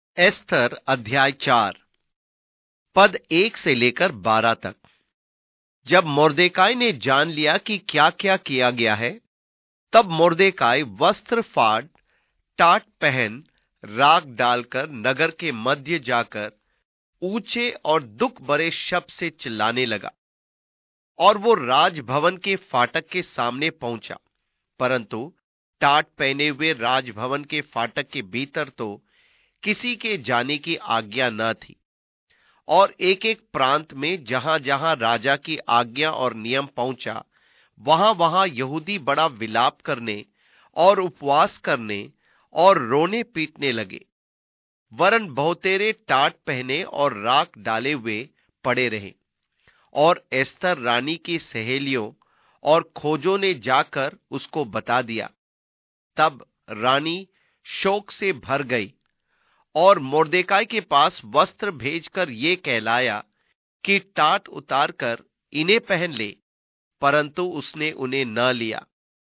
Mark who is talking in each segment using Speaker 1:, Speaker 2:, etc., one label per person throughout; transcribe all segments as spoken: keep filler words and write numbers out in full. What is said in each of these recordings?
Speaker 1: एस्तर अध्याय चार पद एक से लेकर बारह तक। जब मोर्देकाई ने जान लिया कि क्या क्या किया गया है, तब मोर्देकाई वस्त्र फाड़, टाट पहन, राख डालकर नगर के मध्य जाकर ऊंचे और दुख भरे शब्द से चिल्लाने लगा। और वो राजभवन के फाटक के सामने पहुंचा, परंतु टाट पहने हुए राजभवन के फाटक के भीतर तो किसी के जाने की आज्ञा न थी। और एक एक प्रांत में जहां जहां राजा की आज्ञा और नियम पहुंचा, वहां वहां यहूदी बड़ा विलाप करने और उपवास करने और रोने पीटने लगे, वरन बहुतेरे टाट पहने और राख डाले हुए पड़े रहे। और एस्तर रानी की सहेलियों और खोजों ने जाकर उसको बता दिया। तब रानी शोक से भर गई और मोर्देकाई के पास वस्त्र भेजकर ये कहलाया कि टाट उतारकर इन्हें पहन ले, परंतु उसने उन्हें न लिया।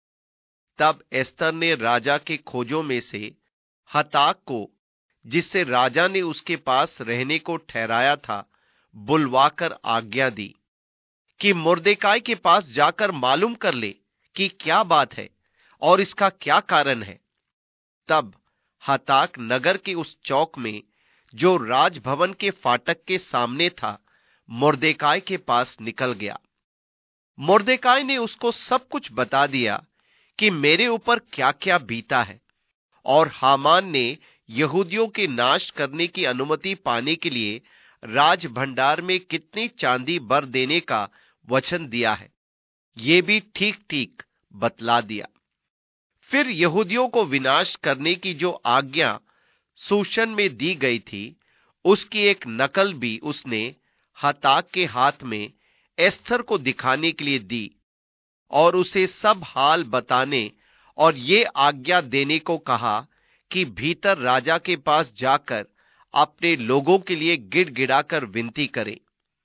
Speaker 1: तब एस्तर ने राजा के खोजों में से हताक को, जिससे राजा ने उसके पास रहने को ठहराया था, बुलवाकर आज्ञा दी कि मोर्देकाई के पास जाकर मालूम कर ले कि क्या बात है और इसका क्या कारण है। तब हताक नगर के उस चौक में, जो राजभवन के फाटक के सामने था, मोर्देकाई के पास निकल गया। मोर्देकाई ने उसको सब कुछ बता दिया कि मेरे ऊपर क्या क्या बीता है, और हामान ने यहूदियों के नाश करने की अनुमति पाने के लिए राज भंडार में कितनी चांदी भर देने का वचन दिया है, ये भी ठीक ठीक बतला दिया। फिर यहूदियों को विनाश करने की जो आज्ञा सूशन में दी गई थी, उसकी एक नकल भी उसने हताक के हाथ में एस्तर को दिखाने के लिए दी, और उसे सब हाल बताने और ये आज्ञा देने को कहा कि भीतर राजा के पास जाकर अपने लोगों के लिए गिड़गिड़ाकर विनती करे।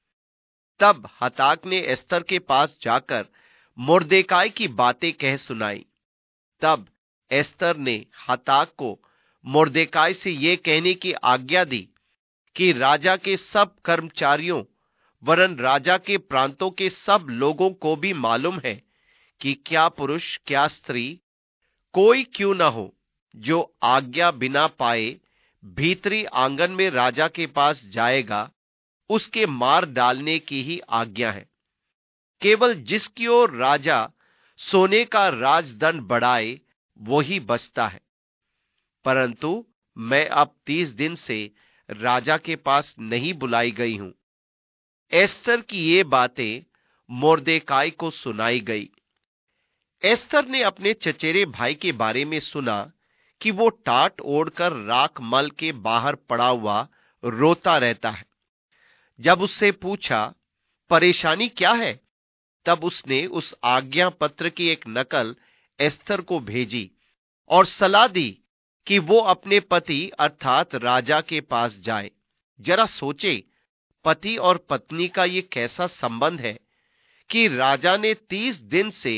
Speaker 1: तब हताक ने एस्तर के पास जाकर मोर्देकाई की बातें कह सुनाई। तब एस्तर ने हताक को मोर्देकाई से यह कहने की आज्ञा दी कि राजा के सब कर्मचारियों वरन राजा के प्रांतों के सब लोगों को भी मालूम है कि क्या पुरुष क्या स्त्री कोई क्यों न हो, जो आज्ञा बिना पाए भीतरी आंगन में राजा के पास जाएगा, उसके मार डालने की ही आज्ञा है। केवल जिसकी ओर राजा सोने का राजदंड बढ़ाए वही बचता है। परंतु मैं अब तीस दिन से राजा के पास नहीं बुलाई गई हूं। एस्तर की ये बातें मोर्देकाई को सुनाई गई। एस्तर ने अपने चचेरे भाई के बारे में सुना कि वो टाट ओढ़कर राख मल के बाहर पड़ा हुआ रोता रहता है। जब उससे पूछा परेशानी क्या है, तब उसने उस आज्ञा पत्र की एक नकल एस्तर को भेजी और सलाह दी कि वो अपने पति अर्थात राजा के पास जाए। जरा सोचे, पति और पत्नी का ये कैसा संबंध है कि राजा ने तीस दिन से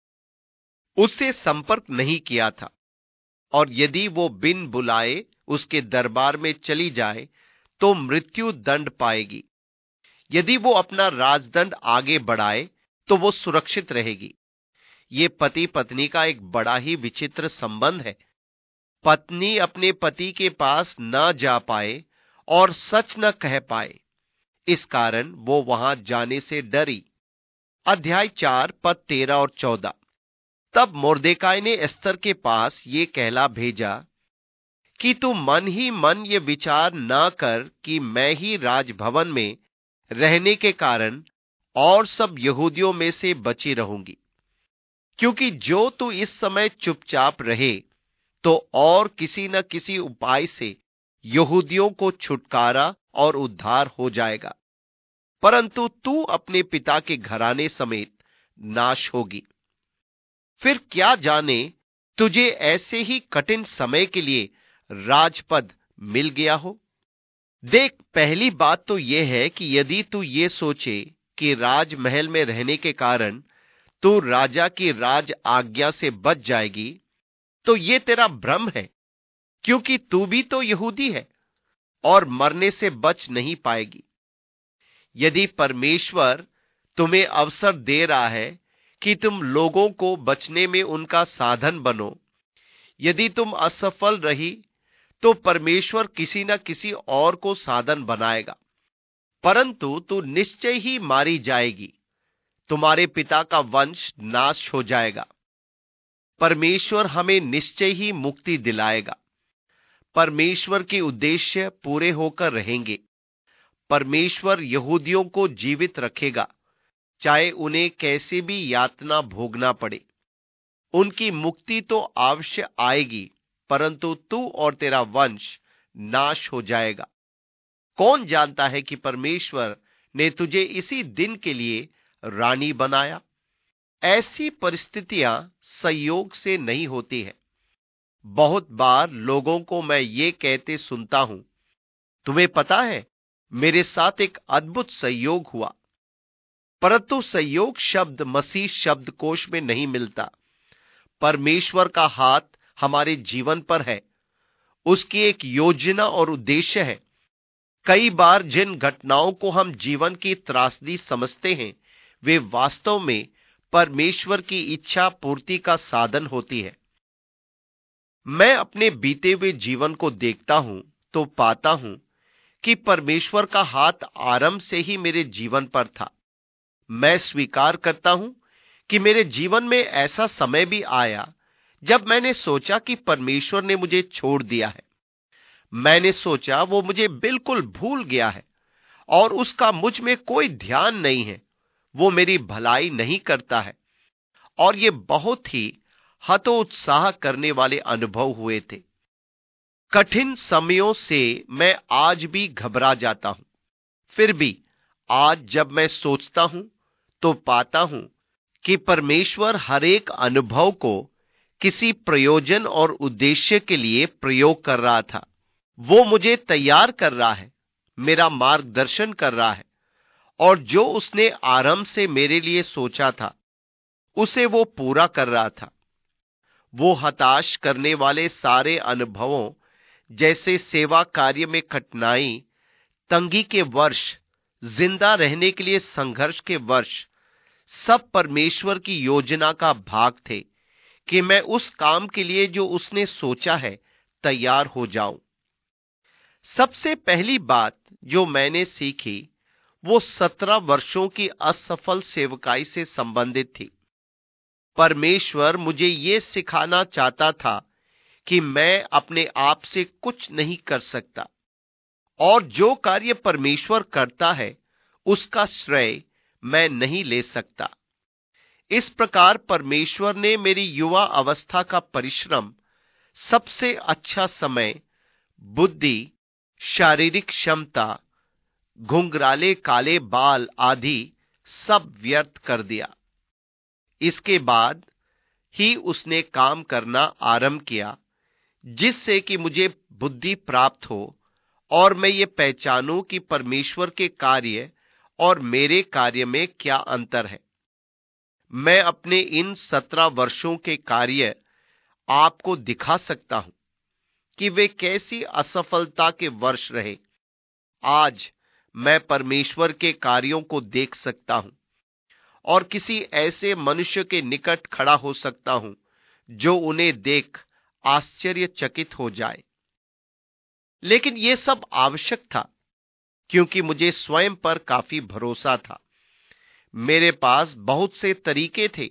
Speaker 1: उससे संपर्क नहीं किया था, और यदि वो बिन बुलाए उसके दरबार में चली जाए तो मृत्यु दंड पाएगी। यदि वो अपना राजदंड आगे बढ़ाए तो वो सुरक्षित रहेगी। ये पति पत्नी का एक बड़ा ही विचित्र संबंध है। पत्नी अपने पति के पास न जा पाए और सच न कह पाए, इस कारण वो वहां जाने से डरी। अध्याय चार पद तेरह और चौदह। तब मोर्देकाई ने एस्तर के पास ये कहला भेजा कि तू मन ही मन ये विचार न कर कि मैं ही राजभवन में रहने के कारण और सब यहूदियों में से बची रहूंगी, क्योंकि जो तू इस समय चुपचाप रहे तो और किसी न किसी उपाय से यहूदियों को छुटकारा और उद्धार हो जाएगा, परंतु तू अपने पिता के घराने समेत नाश होगी। फिर क्या जाने तुझे ऐसे ही कठिन समय के लिए राजपद मिल गया हो। देख, पहली बात तो यह है कि यदि तू ये सोचे कि राजमहल में रहने के कारण तू राजा की राज आज्ञा से बच जाएगी, तो ये तेरा भ्रम है, क्योंकि तू भी तो यहूदी है और मरने से बच नहीं पाएगी। यदि परमेश्वर तुम्हें अवसर दे रहा है कि तुम लोगों को बचने में उनका साधन बनो, यदि तुम असफल रही तो परमेश्वर किसी न किसी और को साधन बनाएगा, परंतु तू निश्चय ही मारी जाएगी। तुम्हारे पिता का वंश नाश हो जाएगा। परमेश्वर हमें निश्चय ही मुक्ति दिलाएगा। परमेश्वर के उद्देश्य पूरे होकर रहेंगे। परमेश्वर यहूदियों को जीवित रखेगा, चाहे उन्हें कैसे भी यातना भोगना पड़े। उनकी मुक्ति तो अवश्य आएगी, परंतु तू और तेरा वंश नाश हो जाएगा। कौन जानता है कि परमेश्वर ने तुझे इसी दिन के लिए रानी बनाया? ऐसी परिस्थितियां संयोग से नहीं होती है। बहुत बार लोगों को मैं ये कहते सुनता हूं, तुम्हें पता है मेरे साथ एक अद्भुत संयोग हुआ। परंतु संयोग शब्द मसीह शब्दकोश में नहीं मिलता। परमेश्वर का हाथ हमारे जीवन पर है। उसकी एक योजना और उद्देश्य है। कई बार जिन घटनाओं को हम जीवन की त्रासदी समझते हैं, वे वास्तव में परमेश्वर की इच्छा पूर्ति का साधन होती है। मैं अपने बीते हुए जीवन को देखता हूं तो पाता हूं कि परमेश्वर का हाथ आरंभ से ही मेरे जीवन पर था। मैं स्वीकार करता हूं कि मेरे जीवन में ऐसा समय भी आया जब मैंने सोचा कि परमेश्वर ने मुझे छोड़ दिया है। मैंने सोचा वो मुझे बिल्कुल भूल गया है और उसका मुझ में कोई ध्यान नहीं है, वो मेरी भलाई नहीं करता है। और ये बहुत ही हतोत्साह करने वाले अनुभव हुए थे। कठिन समयों से मैं आज भी घबरा जाता हूं। फिर भी आज जब मैं सोचता हूं तो पाता हूं कि परमेश्वर हर एक अनुभव को किसी प्रयोजन और उद्देश्य के लिए प्रयोग कर रहा था। वो मुझे तैयार कर रहा है, मेरा मार्गदर्शन कर रहा है, और जो उसने आरंभ से मेरे लिए सोचा था उसे वो पूरा कर रहा था। वो हताश करने वाले सारे अनुभवों, जैसे सेवा कार्य में कठिनाई, तंगी के वर्ष, जिंदा रहने के लिए संघर्ष के वर्ष, सब परमेश्वर की योजना का भाग थे कि मैं उस काम के लिए जो उसने सोचा है तैयार हो जाऊं। सबसे पहली बात जो मैंने सीखी वो सत्रह वर्षों की असफल सेवकाई से संबंधित थी। परमेश्वर मुझे ये सिखाना चाहता था कि मैं अपने आप से कुछ नहीं कर सकता और जो कार्य परमेश्वर करता है उसका श्रेय मैं नहीं ले सकता। इस प्रकार परमेश्वर ने मेरी युवा अवस्था का परिश्रम, सबसे अच्छा समय, बुद्धि, शारीरिक क्षमता, घुंघराले काले बाल आदि सब व्यर्थ कर दिया। इसके बाद ही उसने काम करना आरंभ किया, जिससे कि मुझे बुद्धि प्राप्त हो और मैं ये पहचानूं कि परमेश्वर के कार्य और मेरे कार्य में क्या अंतर है। मैं अपने इन सत्रह वर्षों के कार्य आपको दिखा सकता हूं कि वे कैसी असफलता के वर्ष रहे। आज मैं परमेश्वर के कार्यों को देख सकता हूं और किसी ऐसे मनुष्य के निकट खड़ा हो सकता हूं जो उन्हें देख आश्चर्यचकित हो जाए। लेकिन यह सब आवश्यक था क्योंकि मुझे स्वयं पर काफी भरोसा था। मेरे पास बहुत से तरीके थे,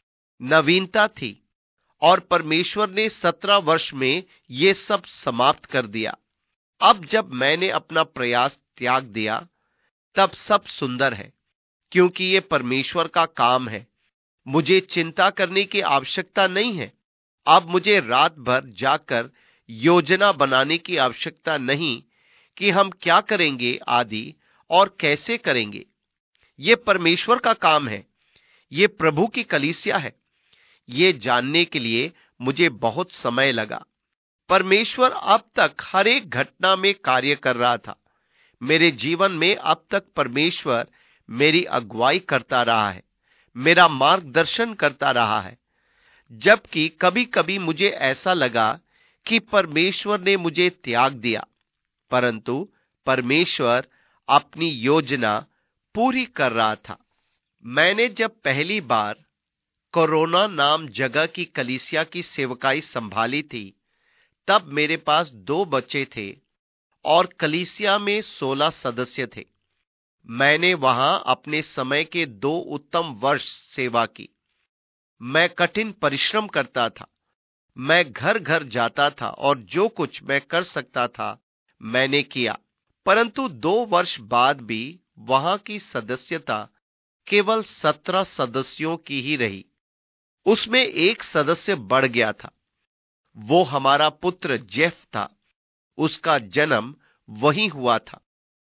Speaker 1: नवीनता थी, और परमेश्वर ने सत्रह वर्ष में यह सब समाप्त कर दिया। अब जब मैंने अपना प्रयास त्याग दिया तब सब सुंदर है, क्योंकि यह परमेश्वर का काम है। मुझे चिंता करने की आवश्यकता नहीं है। अब मुझे रात भर जाकर योजना बनाने की आवश्यकता नहीं कि हम क्या करेंगे आदि और कैसे करेंगे। यह परमेश्वर का काम है, यह प्रभु की कलीसिया है। यह जानने के लिए मुझे बहुत समय लगा। परमेश्वर अब तक हर एक घटना में कार्य कर रहा था। मेरे जीवन में अब तक परमेश्वर मेरी अगुवाई करता रहा है, मेरा मार्गदर्शन करता रहा है। जबकि कभी कभी मुझे ऐसा लगा कि परमेश्वर ने मुझे त्याग दिया, परंतु परमेश्वर अपनी योजना पूरी कर रहा था। मैंने जब पहली बार कोरोना नाम जगह की कलीसिया की सेवकाई संभाली थी, तब मेरे पास दो बच्चे थे और कलीसिया में सोलह सदस्य थे। मैंने वहां अपने समय के दो उत्तम वर्ष सेवा की। मैं कठिन परिश्रम करता था। मैं घर घर जाता था और जो कुछ मैं कर सकता था मैंने किया। परंतु दो वर्ष बाद भी वहां की सदस्यता केवल सत्रह सदस्यों की ही रही। उसमें एक सदस्य बढ़ गया था। वो हमारा पुत्र जेफ था। उसका जन्म वहीं हुआ था।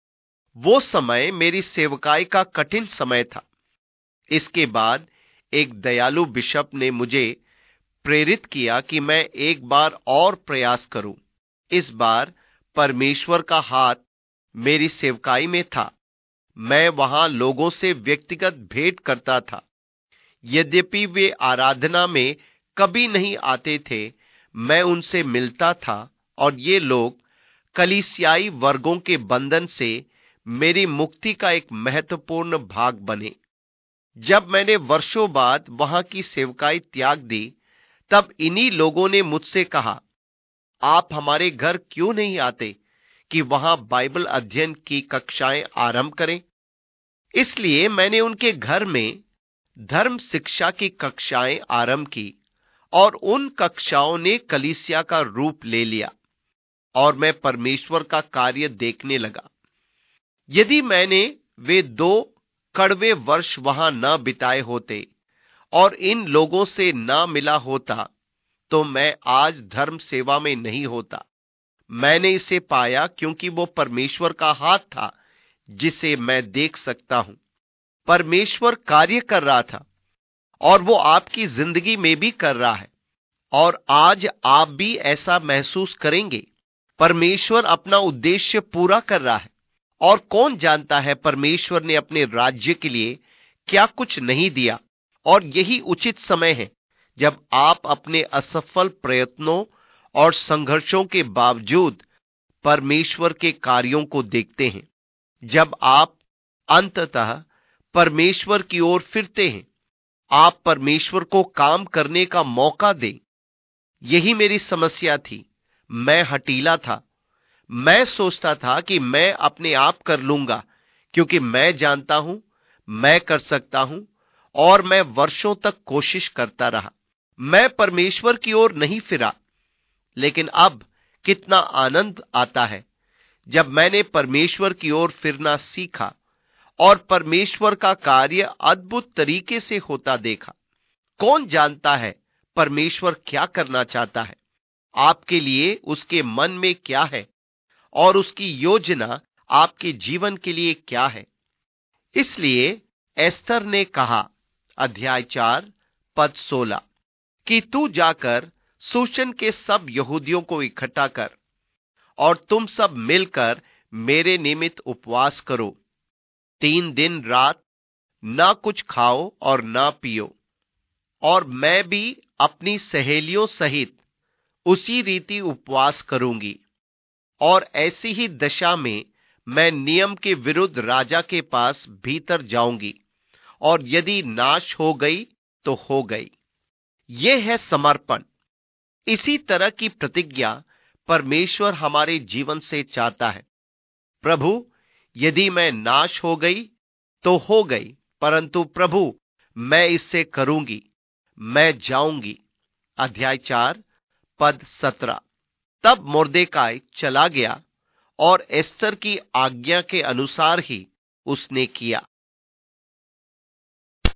Speaker 1: वो समय मेरी सेवकाई का कठिन समय था। इसके बाद एक दयालु बिशप ने मुझे प्रेरित किया कि मैं एक बार और प्रयास करूं। इस बार परमेश्वर का हाथ मेरी सेवकाई में था। मैं वहां लोगों से व्यक्तिगत भेंट करता था। यद्यपि वे आराधना में कभी नहीं आते थे, मैं उनसे मिलता था और ये लोग कलीसियाई वर्गों के बंधन से मेरी मुक्ति का एक महत्वपूर्ण भाग बने। जब मैंने वर्षों बाद वहां की सेवकाई त्याग दी, तब इन्हीं लोगों ने मुझसे कहा, आप हमारे घर क्यों नहीं आते कि वहां बाइबल अध्ययन की कक्षाएं आरंभ करें। इसलिए मैंने उनके घर में धर्म शिक्षा की कक्षाएं आरंभ की और उन कक्षाओं ने कलीसिया का रूप ले लिया और मैं परमेश्वर का कार्य देखने लगा। यदि मैंने वे दो कड़वे वर्ष वहां न बिताए होते और इन लोगों से न मिला होता, तो मैं आज धर्म सेवा में नहीं होता। मैंने इसे पाया क्योंकि वो परमेश्वर का हाथ था जिसे मैं देख सकता हूं। परमेश्वर कार्य कर रहा था और वो आपकी जिंदगी में भी कर रहा है और आज आप भी ऐसा महसूस करेंगे। परमेश्वर अपना उद्देश्य पूरा कर रहा है और कौन जानता है परमेश्वर ने अपने राज्य के लिए क्या कुछ नहीं दिया। और यही उचित समय है जब आप अपने असफल प्रयत्नों और संघर्षों के बावजूद परमेश्वर के कार्यों को देखते हैं। जब आप अंततः परमेश्वर की ओर फिरते हैं, आप परमेश्वर को काम करने का मौका दें। यही मेरी समस्या थी। मैं हठीला था। मैं सोचता था कि मैं अपने आप कर लूंगा क्योंकि मैं जानता हूं मैं कर सकता हूं, और मैं वर्षों तक कोशिश करता रहा। मैं परमेश्वर की ओर नहीं फिरा। लेकिन अब कितना आनंद आता है जब मैंने परमेश्वर की ओर फिरना सीखा और परमेश्वर का कार्य अद्भुत तरीके से होता देखा। कौन जानता है परमेश्वर क्या करना चाहता है, आपके लिए उसके मन में क्या है और उसकी योजना आपके जीवन के लिए क्या है। इसलिए एस्थर ने कहा, अध्याय चार पद सोलह, कि तू जाकर सूशन के सब यहूदियों को इकट्ठा कर और तुम सब मिलकर मेरे निमित्त उपवास करो। तीन दिन रात ना कुछ खाओ और ना पियो, और मैं भी अपनी सहेलियों सहित उसी रीति उपवास करूंगी। और ऐसी ही दशा में मैं नियम के विरुद्ध राजा के पास भीतर जाऊंगी, और यदि नाश हो गई तो हो गई। यह है समर्पण। इसी तरह की प्रतिज्ञा परमेश्वर हमारे जीवन से चाहता है। प्रभु, यदि मैं नाश हो गई तो हो गई, परंतु प्रभु मैं इससे करूंगी, मैं जाऊंगी। अध्याय चार पद सत्रह। तब मोर्देकाई चला गया और एस्थर की आज्ञा के अनुसार ही उसने किया।